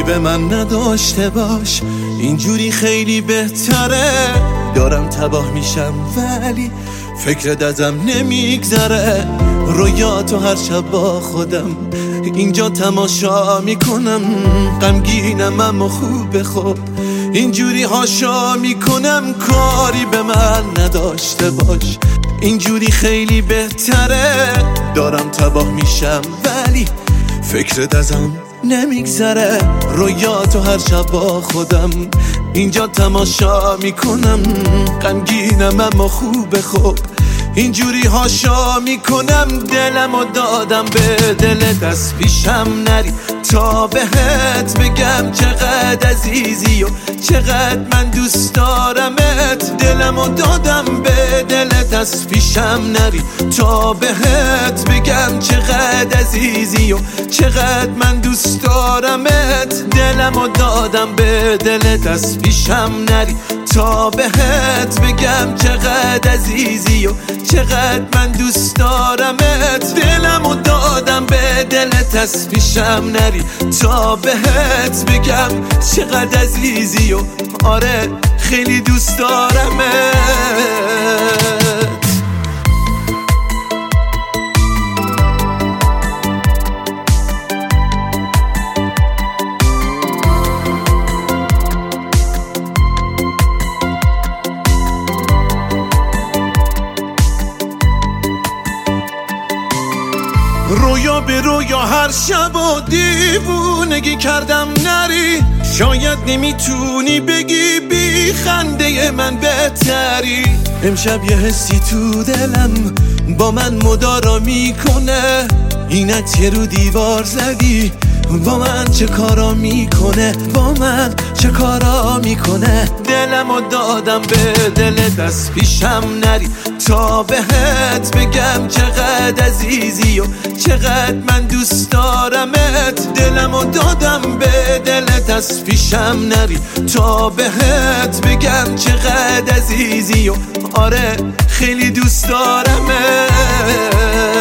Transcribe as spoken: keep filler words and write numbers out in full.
کاری به من نداشته باش، اینجوری خیلی بهتره. دارم تباه میشم ولی فکرت ازم نمیگذره. رویاتو هر شب با خودم اینجا تماشا میکنم، غمگینم اما خوبه خب اینجوری هاشا میکنم. کاری به من نداشته باش، اینجوری خیلی بهتره. دارم تباه میشم ولی فکرت ازم نمیگذره. رویاتو هر شب با خودم اینجا تماشا میکنم، غمگینم اما خوبه خب اینجوری هاشا میکنم. دلمو دادم به دلت، از پیشم نری تا بهت بگم چقدر عزیزی و چقدر من دوست دارمت. دلمو دادم به دلت، از پیشم نری تا بهت بگم چقدر عزیزی و چقدر من دوست دارمت. دلمو دادم به دلت، از پیشم نری تا بهت بگم چقدر عزیزی و چقدر من دوست دارمت. دلمو دادم به دلت، از پیشم نری تا بهت بگم چقدر عزیزی و آره خیلی دوست دارمت. رویا به رویا هر شب و دیوونگی کردم نری. شاید نمیتونی بگی بی خنده من بهتری. امشب یه حسی تو دلم با من مدارا میکنه. اینت یه رو دیوار زدی با من چه کارا میکنه، با من چه کارا میکنه. دلمو دادم به دلت، از پیشم نری تا بهت بگم چقدر عزیزی و چقدر من دوست دارمت. دلمو دادم به دلت، از پیشم نری تا بهت بگم چقدر عزیزی و آره خیلی دوست دارمت.